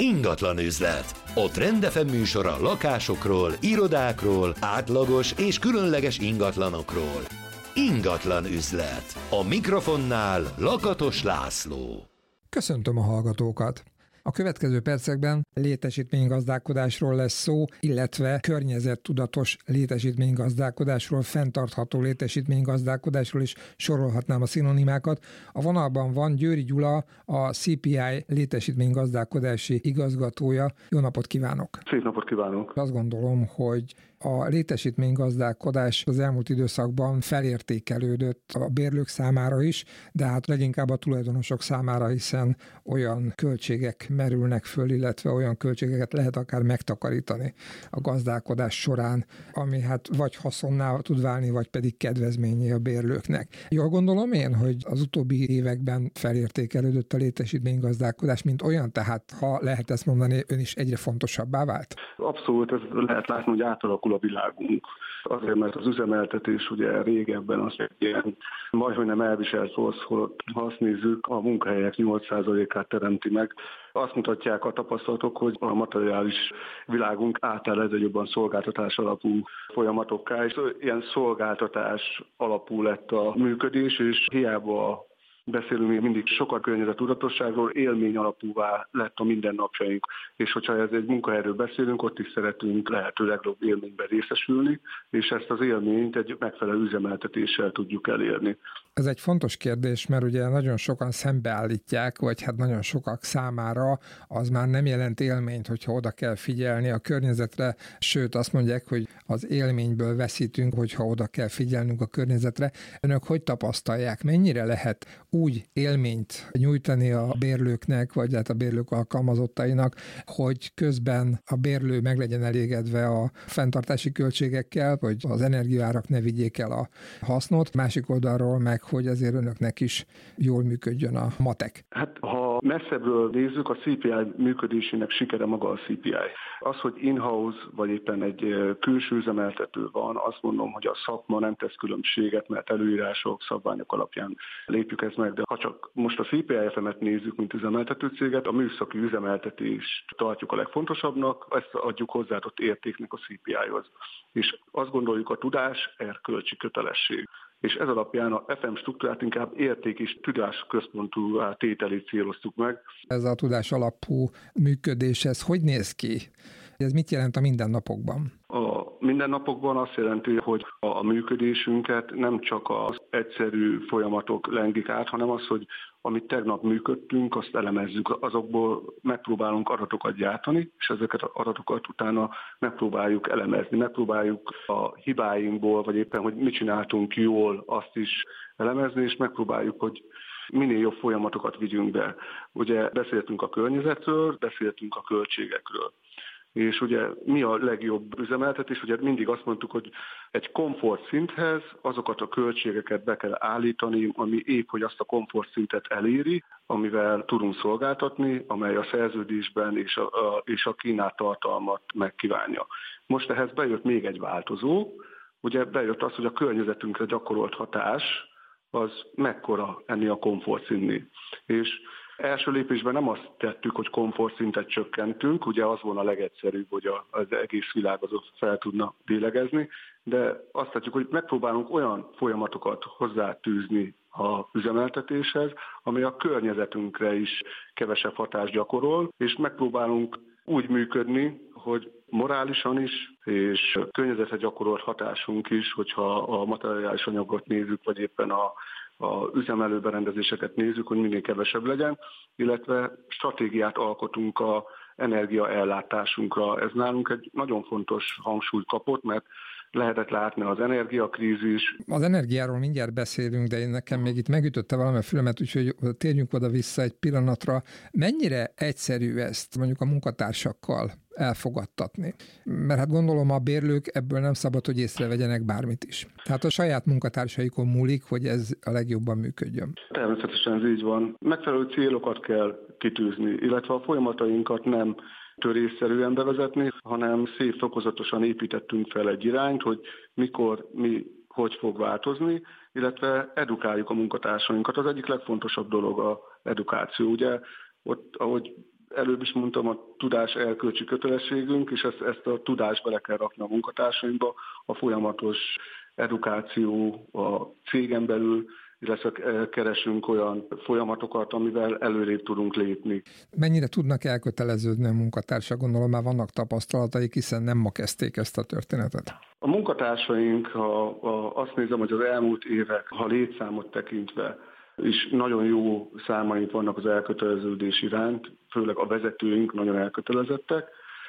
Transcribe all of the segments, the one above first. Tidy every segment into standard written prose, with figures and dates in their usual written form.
Ingatlan üzlet. A Trend FM műsora lakásokról, irodákról, átlagos és különleges ingatlanokról. Ingatlan üzlet. A mikrofonnál Lakatos László. Köszöntöm a hallgatókat! A következő percekben létesítménygazdálkodásról lesz szó, illetve környezettudatos létesítménygazdálkodásról, fenntartható létesítménygazdálkodásról is sorolhatnám a szinonimákat. A vonalban van Győri Gyula, a CPI létesítménygazdálkodási igazgatója. Jó napot kívánok! Szép napot kívánok! Azt gondolom, hogy a létesítménygazdálkodás az elmúlt időszakban felértékelődött a bérlők számára is, de hát leginkább a tulajdonosok számára, hiszen olyan költségek merülnek föl, illetve olyan költségeket lehet akár megtakarítani a gazdálkodás során, ami hát vagy haszonná tud válni, vagy pedig kedvezményé a bérlőknek. Jól gondolom én, hogy az utóbbi években felértékelődött a létesítménygazdálkodás, mint olyan, tehát ha lehet ezt mondani, ön is egyre fontosabbá vált? Abszolút, ez lehet látni, hogy átalakul a világunk. Azért, mert az üzemeltetés ugye régebben az egy ilyen majdhogy nem elviselt volt, ha azt nézzük, a munkahelyek 8%-át teremti meg. Azt mutatják a tapasztalatok, hogy a materiális világunk átáll egyre jobban szolgáltatás alapú folyamatokká, és ilyen szolgáltatás alapú lett a működés, és hiába beszélünk még mindig sokkal környezettudatosságról, élmény alapúvá lett a mindennapjaink. És hogyha ez egy munkaerről beszélünk, ott is szeretünk lehető legjobb élményben részesülni, és ezt az élményt egy megfelelő üzemeltetéssel tudjuk elérni. Ez egy fontos kérdés, mert ugye nagyon sokan szembeállítják, vagy hát nagyon sokak számára az már nem jelent élményt, hogyha oda kell figyelni a környezetre, sőt azt mondják, hogy az élményből veszítünk, hogyha oda kell figyelnünk a környezetre. Önök hogy tapasztalják, mennyire lehet úgy élményt nyújtani a bérlőknek, vagy hát a bérlők alkalmazottainak, hogy közben a bérlő meg legyen elégedve a fenntartási költségekkel, hogy az energiaárak ne vigyék el a hasznot, másik oldalról meg, hogy azért önöknek is jól működjön a matek. Hát ha messzebbről nézzük, a CPI működésének sikere maga a CPI. Az, hogy in-house vagy éppen egy külső üzemeltető van, azt mondom, hogy a szakma nem tesz különbséget, mert előírások, szabványok alapján lépjük ezt meg, de ha csak most a CPI FM-et nézzük, mint üzemeltető céget, a műszaki üzemeltetést tartjuk a legfontosabbnak, ezt adjuk hozzáadott értéknek a CPI-hoz. És azt gondoljuk, a tudás erkölcsi kötelesség. És ez alapján a FM struktúrát inkább érték és tudásközpontú tételét céloztuk meg. Ez a tudás alapú működés, ez hogy néz ki? Ez mit jelent a mindennapokban? A mindennapokban azt jelenti, hogy a működésünket nem csak az egyszerű folyamatok lengik át, hanem az, hogy amit tegnap működtünk, azt elemezzük, azokból megpróbálunk adatokat gyártani, és ezeket az adatokat utána megpróbáljuk elemezni, megpróbáljuk a hibáinkból, vagy éppen, hogy mit csináltunk jól, azt is elemezni, és megpróbáljuk, hogy minél jobb folyamatokat vigyünk be. Ugye beszéltünk a környezetről, beszéltünk a költségekről. És ugye mi a legjobb üzemeltetés? Ugye mindig azt mondtuk, hogy egy komfortszinthez azokat a költségeket be kell állítani, ami épp, hogy azt a komfortszintet eléri, amivel tudunk szolgáltatni, amely a szerződésben és a kínált tartalmat megkívánja. Most ehhez bejött még egy változó, ugye bejött az, hogy a környezetünkre gyakorolt hatás az mekkora ennél a komfortszintnél. És első lépésben nem azt tettük, hogy komfortszintet csökkentünk, ugye az volna a legegyszerűbb, hogy az egész világ azot fel tudna lélegezni, de azt tettük, hogy megpróbálunk olyan folyamatokat hozzátűzni az üzemeltetéshez, ami a környezetünkre is kevesebb hatást gyakorol, és megpróbálunk úgy működni, hogy morálisan is, és környezetre gyakorolt hatásunk is, hogyha a materiális anyagot nézzük, vagy éppen a üzemelő berendezéseket nézzük, hogy minél kevesebb legyen, illetve stratégiát alkotunk a energiaellátásunkra. Ez nálunk egy nagyon fontos hangsúlyt kapott, mert lehetett látni az energiakrízis. Az energiáról mindjárt beszélünk, de én nekem még itt megütötte valami a fülemet, úgyhogy térjünk oda-vissza egy pillanatra. Mennyire egyszerű ezt mondjuk a munkatársakkal elfogadtatni? Mert hát gondolom a bérlők ebből nem szabad, hogy észrevegyenek bármit is. Tehát a saját munkatársaikon múlik, hogy ez a legjobban működjön. Természetesen ez így van. Megfelelő célokat kell kitűzni, illetve a folyamatainkat nem törésszerűen bevezetni, hanem szép fokozatosan építettünk fel egy irányt, hogy mikor, hogy fog változni, illetve edukáljuk a munkatársainkat. Az egyik legfontosabb dolog az edukáció. Ugye ott, ahogy előbb is mondtam, a tudás erkölcsi kötelességünk, és ezt a tudást bele kell rakni a munkatársainkba, a folyamatos edukáció a cégen belül, illetve keresünk olyan folyamatokat, amivel előrébb tudunk lépni. Mennyire tudnak elköteleződni a munkatársak? Gondolom már vannak tapasztalataik, hiszen nem ma kezdték ezt a történetet. A munkatársaink, ha azt nézem, hogy az elmúlt évek, ha létszámot tekintve, és nagyon jó számaink vannak az elköteleződés iránt, főleg a vezetőink nagyon elkötelezettek.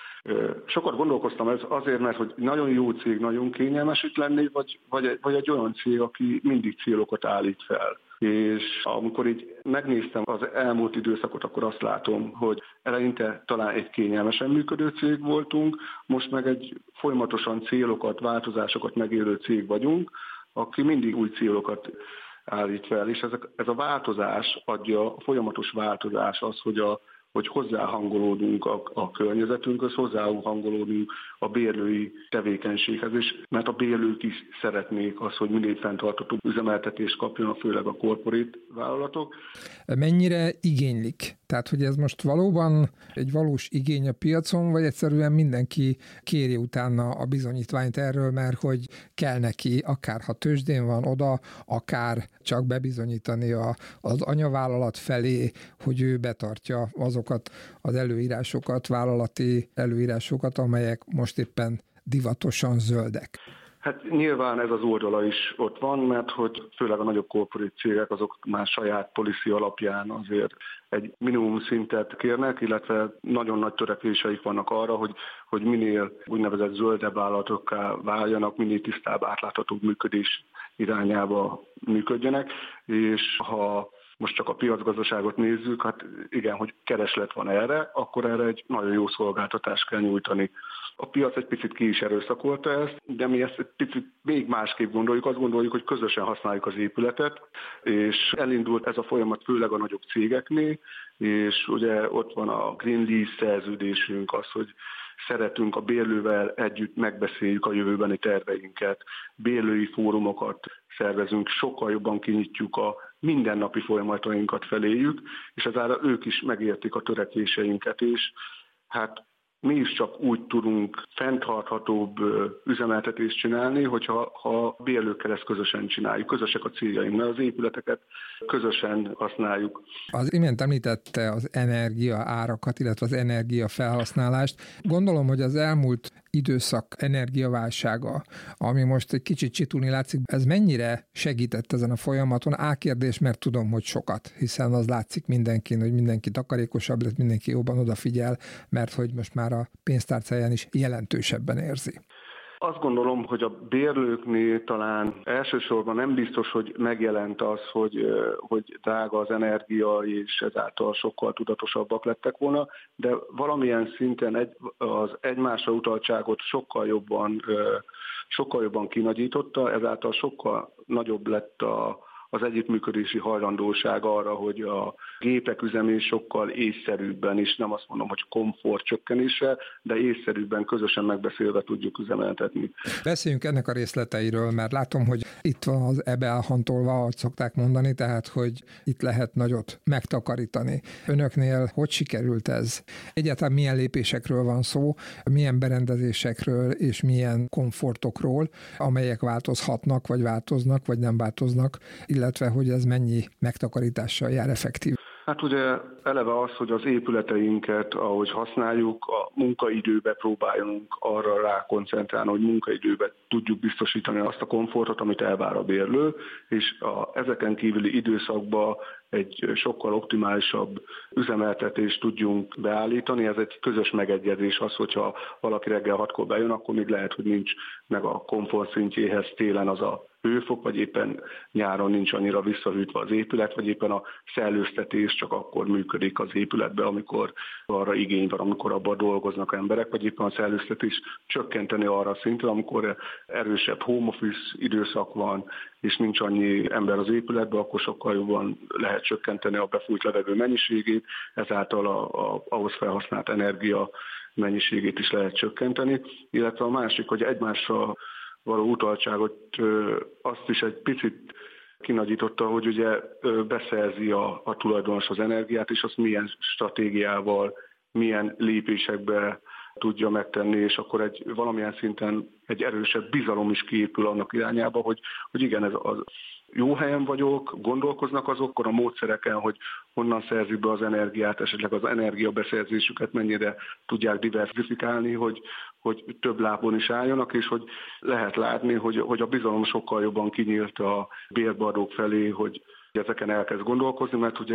Sokat gondolkoztam ez azért, mert hogy nagyon jó cég, nagyon kényelmes itt lenni, vagy egy olyan cég, aki mindig célokat állít fel. És amikor így megnéztem az elmúlt időszakot, akkor azt látom, hogy eleinte talán egy kényelmesen működő cég voltunk, most meg egy folyamatosan célokat, változásokat megélő cég vagyunk, aki mindig új célokat állít fel, és ez a változás adja, a folyamatos változás az, hogy hozzáhangolódunk a környezetünkhöz, hozzáhangolódunk a bérlői tevékenységhez, és mert a bérlők is szeretnék azt, hogy minél fenntarthatóbb üzemeltetést kapjanak, főleg a korporét vállalatok. Mennyire igénylik? Tehát, hogy ez most valóban egy valós igény a piacon, vagy egyszerűen mindenki kéri utána a bizonyítványt erről, mert hogy kell neki, akár ha tőzsdén van oda, akár csak bebizonyítani az anyavállalat felé, hogy ő betartja azokat az előírásokat, vállalati előírásokat, amelyek most éppen divatosan zöldek. Hát nyilván ez az oldala is ott van, mert hogy főleg a nagyobb korporát cégek azok már saját policy alapján azért egy minimum szintet kérnek, illetve nagyon nagy törekvéseik vannak arra, hogy minél úgynevezett zöldebb vállalatokká váljanak, minél tisztább, átláthatóbb működés irányába működjenek, és ha most csak a piacgazdaságot nézzük, hát igen, hogy kereslet van erre, akkor erre egy nagyon jó szolgáltatást kell nyújtani. A piac egy picit ki is erőszakolta ezt, de mi ezt egy picit még másképp gondoljuk. Azt gondoljuk, hogy közösen használjuk az épületet, és elindult ez a folyamat főleg a nagyobb cégeknél, és ugye ott van a Green Lease szerződésünk, az, hogy szeretünk a bérlővel együtt megbeszéljük a jövőbeni terveinket, bérlői fórumokat szervezünk, sokkal jobban kinyitjuk a mindennapi folyamatainkat feléjük, és ezáltal ők is megértik a törekvéseinket, és hát mi is csak úgy tudunk fenntarthatóbb üzemeltetést csinálni, hogyha a bérlőkkel ezt közösen csináljuk. Közösek a céljaink, mert az épületeket közösen használjuk. Az imént említette az energia árakat, illetve az energia felhasználást. Gondolom, hogy az elmúlt időszak energiaválsága, ami most egy kicsit csitulni látszik, ez mennyire segített ezen a folyamaton? Kérdés, mert tudom, hogy sokat, hiszen az látszik mindenkin, hogy mindenki takarékosabb lett, mindenki jobban odafigyel, mert hogy most már a pénztárcáján is jelentősebben érzi. Azt gondolom, hogy a bérlőknél talán elsősorban nem biztos, hogy megjelent az, hogy drága az energia, és ezáltal sokkal tudatosabbak lettek volna, de valamilyen szinten az egymásra utaltságot sokkal jobban kinagyította, ezáltal sokkal nagyobb lett az együttműködési hajlandóság arra, hogy a gépek üzemés sokkal észszerűbben is, nem azt mondom, hogy komfort csökkenése, de észszerűbben közösen megbeszélve tudjuk üzemeltetni. Beszéljünk ennek a részleteiről, mert látom, hogy itt van az ebe elhantolva, ahogy szokták mondani, tehát, hogy itt lehet nagyot megtakarítani. Önöknél hogy sikerült ez? Egyáltalán milyen lépésekről van szó, milyen berendezésekről és milyen komfortokról, amelyek változhatnak, vagy változnak, vagy nem változnak, illetve hogy ez mennyi megtakarítással jár effektív? Hát ugye eleve az, hogy az épületeinket, ahogy használjuk, a munkaidőbe próbáljunk arra rá koncentrálni, hogy munkaidőbe tudjuk biztosítani azt a komfortot, amit elvár a bérlő, és ezeken kívüli időszakban egy sokkal optimálisabb üzemeltetést tudjunk beállítani. Ez egy közös megegyezés az, hogyha valaki reggel 6-kor bejön, akkor még lehet, hogy nincs meg a komfort szintjéhez télen az a hőfok, vagy éppen nyáron nincs annyira visszahűtve az épület, vagy éppen a szellőztetés csak akkor működik az épületben, amikor arra igény van, amikor abban dolgoznak emberek, vagy éppen a szellőztetés csökkenteni arra a szintre, amikor erősebb home office időszak van, és nincs annyi ember az épületben, akkor sokkal jobban lehet csökkenteni a befújt levegő mennyiségét, ezáltal ahhoz felhasznált energia mennyiségét is lehet csökkenteni, illetve a másik, hogy egymásra való utaltságot azt is egy picit kinagyította, hogy ugye beszerzi a tulajdonos az energiát, és azt milyen stratégiával milyen lépésekbe tudja megtenni, és akkor valamilyen szinten egy erősebb bizalom is kiépül annak irányába, hogy igen, ez az jó helyen vagyok, gondolkoznak azokon a módszereken, hogy honnan szerzik be az energiát, esetleg az energiabeszerzésüket mennyire tudják diversifikálni, hogy több lábon is álljanak, és hogy lehet látni, hogy a bizalom sokkal jobban kinyílt a bérbeadók felé, hogy ezeken elkezd gondolkozni, mert ugye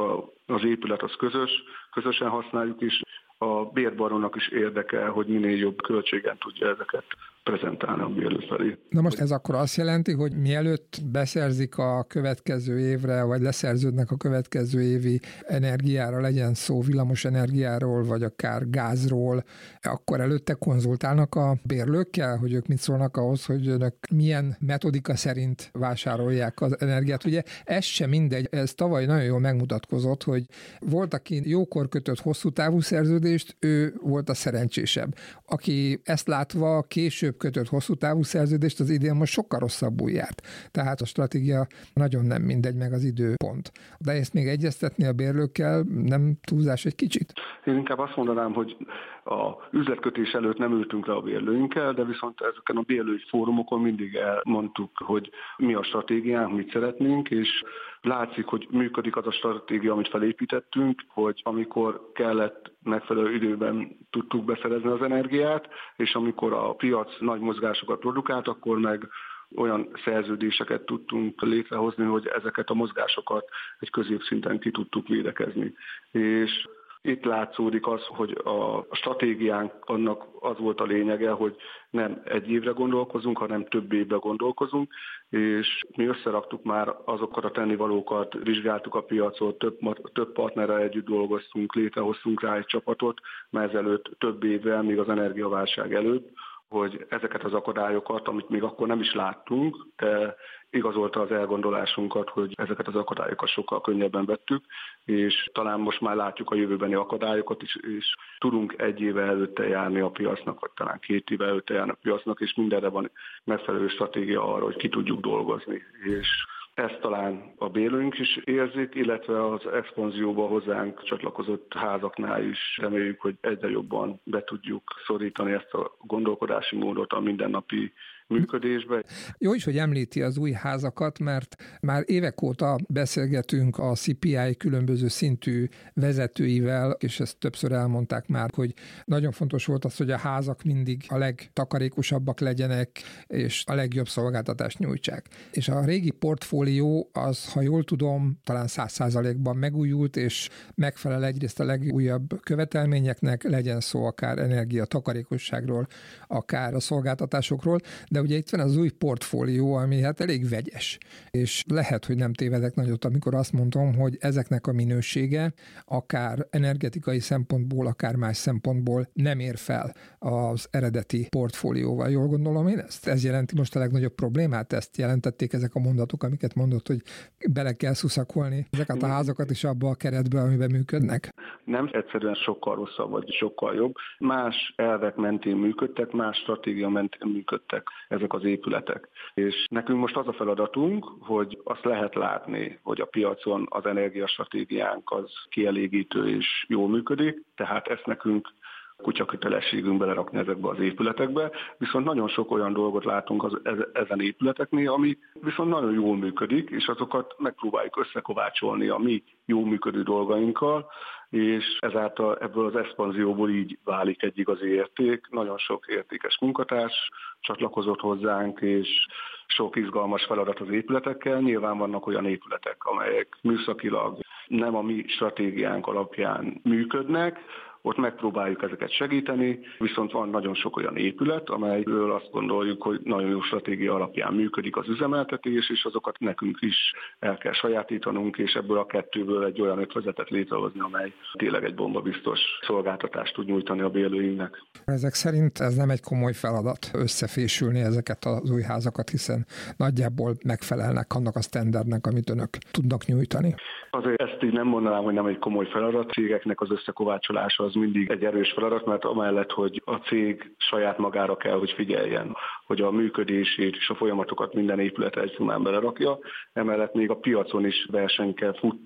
az épület az közösen használjuk is, a bérbarónak is érdekel, hogy minél jobb költségen tudja ezeket prezentálni a bérlő felé. Na most ez akkor azt jelenti, hogy mielőtt beszerzik a következő évre, vagy leszerződnek a következő évi energiára, legyen szó villamos energiáról, vagy akár gázról, akkor előtte konzultálnak a bérlőkkel, hogy ők mit szólnak ahhoz, hogy önök milyen metodika szerint vásárolják az energiát. Ugye ez sem mindegy, ez tavaly nagyon jól megmutatkozott, hogy volt, aki jókor kötött hosszú távú szerződést, ő volt a szerencsésebb. Aki ezt látva később kötött hosszú távú szerződést, az idén most sokkal rosszabbul járt. Tehát a stratégia nagyon nem mindegy, meg az időpont. De ezt még egyeztetni a bérlőkkel nem túlzás egy kicsit? Én inkább azt mondanám, hogy a üzletkötés előtt nem ültünk le a bérlőinkkel, de viszont ezeken a bérlői fórumokon mindig elmondtuk, hogy mi a stratégiánk, mit szeretnénk, és látszik, hogy működik az a stratégia, amit felépítettünk, hogy amikor kellett, megfelelő időben tudtuk beszerezni az energiát, és amikor a piac nagy mozgásokat produkált, akkor meg olyan szerződéseket tudtunk létrehozni, hogy ezeket a mozgásokat egy középszinten ki tudtuk védekezni. És itt látszódik az, hogy a stratégiánk annak az volt a lényege, hogy nem egy évre gondolkozunk, hanem több évre gondolkozunk, és mi összeraktuk már azokat a tennivalókat, vizsgáltuk a piacot, több partnerrel együtt dolgoztunk, létrehoztunk rá egy csapatot, már ezelőtt több évvel, még az energiaválság előtt, hogy ezeket az akadályokat, amit még akkor nem is láttunk, de igazolta az elgondolásunkat, hogy ezeket az akadályokat sokkal könnyebben vettük, és talán most már látjuk a jövőbeni akadályokat is, és tudunk egy éve előtte járni a piacnak, vagy talán 2 éve előtte járni a piacnak, és mindenre van megfelelő stratégia arra, hogy ki tudjuk dolgozni. És ezt talán a bérlőink is érzik, illetve az expanzióba hozzánk csatlakozott házaknál is reméljük, hogy egyre jobban be tudjuk szorítani ezt a gondolkodási módot a mindennapi működésbe. Jó is, hogy említi az új házakat, mert már évek óta beszélgetünk a CPI különböző szintű vezetőivel, és ezt többször elmondták már, hogy nagyon fontos volt az, hogy a házak mindig a legtakarékosabbak legyenek, és a legjobb szolgáltatást nyújtsák. És a régi portfólió az, ha jól tudom, talán 100%-ban megújult, és megfelel egyrészt a legújabb követelményeknek, legyen szó akár energiatakarékosságról, akár a szolgáltatásokról, de ugye itt van az új portfólió, ami hát elég vegyes, és lehet, hogy nem tévedek nagyot, amikor azt mondom, hogy ezeknek a minősége akár energetikai szempontból, akár más szempontból nem ér fel az eredeti portfólióval. Jól gondolom én ezt? Ez jelenti most a legnagyobb problémát? Ezt jelentették ezek a mondatok, amiket mondott, hogy bele kell szuszakolni ezeket a házakat is abba a keretbe, amiben működnek? Nem egyszerűen sokkal rosszabb, vagy sokkal jobb. Más elvek mentén működtek, más stratégia mentén működtek ezek az épületek. És nekünk most az a feladatunk, hogy azt lehet látni, hogy a piacon az energiastratégiánk az kielégítő és jól működik, tehát ezt nekünk kutyakötelességünk belerakni ezekbe az épületekbe, viszont nagyon sok olyan dolgot látunk ezen épületeknél, ami viszont nagyon jól működik, és azokat megpróbáljuk összekovácsolni a mi jó működő dolgainkkal, és ezáltal ebből az expanzióból így válik egy igazi érték. Nagyon sok értékes munkatárs csatlakozott hozzánk, és sok izgalmas feladat az épületekkel. Nyilván vannak olyan épületek, amelyek műszakilag nem a mi stratégiánk alapján működnek, ott megpróbáljuk ezeket segíteni, viszont van nagyon sok olyan épület, amelyről azt gondoljuk, hogy nagyon jó stratégia alapján működik az üzemeltetés, és azokat nekünk is el kell sajátítanunk, és ebből a kettőből egy olyan ötvezetet létrehozni, amely tényleg egy bombabiztos szolgáltatást tud nyújtani a bérlőinknek. Ezek szerint ez nem egy komoly feladat összefésülni ezeket az új házakat, hiszen nagyjából megfelelnek annak a sztenderdnek, amit önök tudnak nyújtani. Azért ezt így nem mondanám, hogy nem egy komoly feladat. Cégeknek az összekovácsolása az mindig egy erős feladat, mert amellett, hogy a cég saját magára kell, hogy figyeljen, hogy a működését és a folyamatokat minden épületre egyformán belerakja, emellett még a piacon is versenyt kell futni,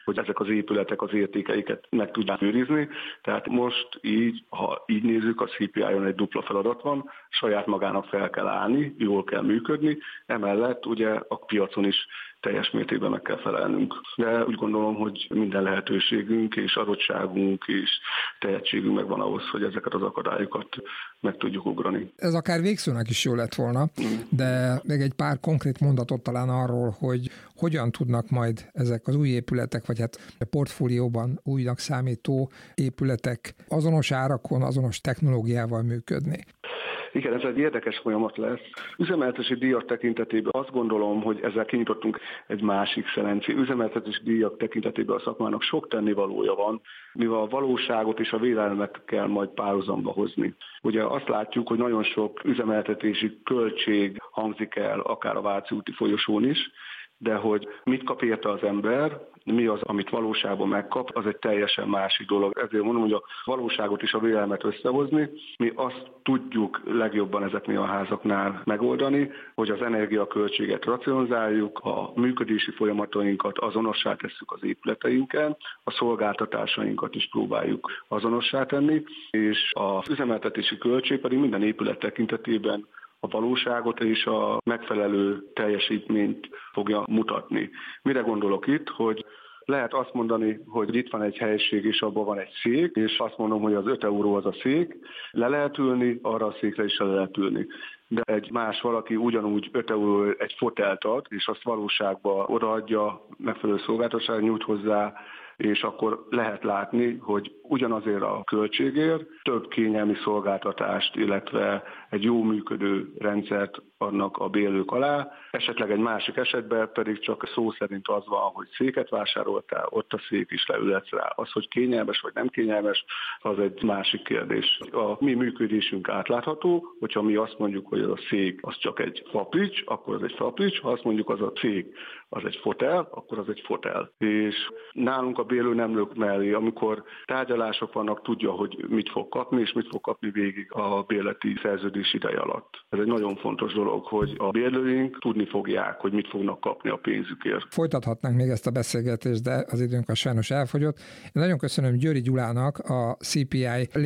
hogy ezek az épületek az értékeiket meg tudják őrizni. Tehát most így, ha így nézzük, a CPI-on egy dupla feladat van, saját magának fel kell állni, jól kell működni, emellett ugye a piacon is teljes mértékben meg kell felelnünk. De úgy gondolom, hogy minden lehetőségünk és adottságunk és tehetségünk megvan ahhoz, hogy ezeket az akadályokat meg tudjuk ugrani. Ez akár végszónak is jó lett volna, de még egy pár konkrét mondatot talán arról, hogy hogyan tudnak majd ezek az új épületek, vagy hát a portfólióban újnak számító épületek azonos árakon, azonos technológiával működni. Igen, ez egy érdekes folyamat lesz. Üzemeltetési díjak tekintetében azt gondolom, hogy ezzel kinyitottunk egy másik szelencét. Üzemeltetési díjak tekintetében a szakmának sok tennivalója van, mivel a valóságot és a vélelmet kell majd párhuzamba hozni. Ugye azt látjuk, hogy nagyon sok üzemeltetési költség hangzik el, akár a Váci úti folyosón is, de hogy mit kap érte az ember, mi az, amit valóságban megkap, az egy teljesen másik dolog. Ezért mondom, hogy a valóságot és a vélelmet összehozni, mi azt tudjuk legjobban ezeknél a házaknál megoldani, hogy az energiaköltséget racionalizáljuk, a működési folyamatainkat azonossá tesszük az épületeinken, a szolgáltatásainkat is próbáljuk azonossá tenni, és az üzemeltetési költség pedig minden épület tekintetében a valóságot és a megfelelő teljesítményt fogja mutatni. Mire gondolok itt, hogy lehet azt mondani, hogy itt van egy helység, és abban van egy szék, és azt mondom, hogy az 5 euró az a szék, le lehet ülni, arra a székre is le lehet ülni. De egy más valaki ugyanúgy 5 euró egy fotelt ad, és azt valóságban odaadja, megfelelő szolgáltatásra nyújt hozzá, és akkor lehet látni, hogy ugyanazért a költségért több kényelmi szolgáltatást, illetve egy jó működő rendszert adnak a bérlők alá. Esetleg egy másik esetben pedig csak szó szerint az van, hogy széket vásároltál, ott a szék is leülhetsz rá. Az, hogy kényelmes vagy nem kényelmes, az egy másik kérdés. A mi működésünk átlátható, hogyha mi azt mondjuk, hogy az a szék az csak egy faplics, akkor az egy faplics, ha azt mondjuk, az a szék az egy fotel, akkor az egy fotel. És nálunk a bérlő nem lök mellé, amikor tárgyalások vannak, tudja, hogy mit fog kapni, és mit fog kapni végig a bérleti szerződés ideje alatt. Ez egy nagyon fontos dolog, hogy a bérlőink tudni fogják, hogy mit fognak kapni a pénzükért. Folytathatnánk még ezt a beszélgetést, de az időnk a sajnos elfogyott. Én nagyon köszönöm Győri Gyulának, a CPI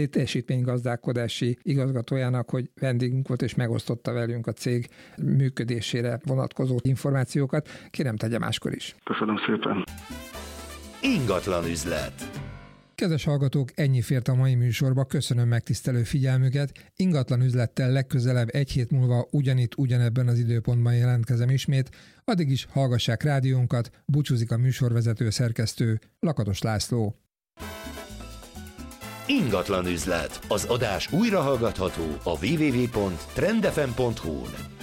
létesítménygazdálkodási igazgatójának, hogy vendégünk volt és megosztotta velünk a cég működésére vonatkozó információkat. Kérem, tegye máskor is. Köszönöm szépen. Ingatlan üzlet. Kedves hallgatók, ennyi fért a mai műsorba, köszönöm megtisztelő figyelmüket. Ingatlan üzlettel legközelebb egy hét múlva ugyanebben az időpontban jelentkezem ismét. Addig is hallgassák rádiónkat, búcsúzik a műsorvezető szerkesztő Lakatos László. Ingatlan üzlet. Az adás újra hallgatható a www.trendfm.hu-n.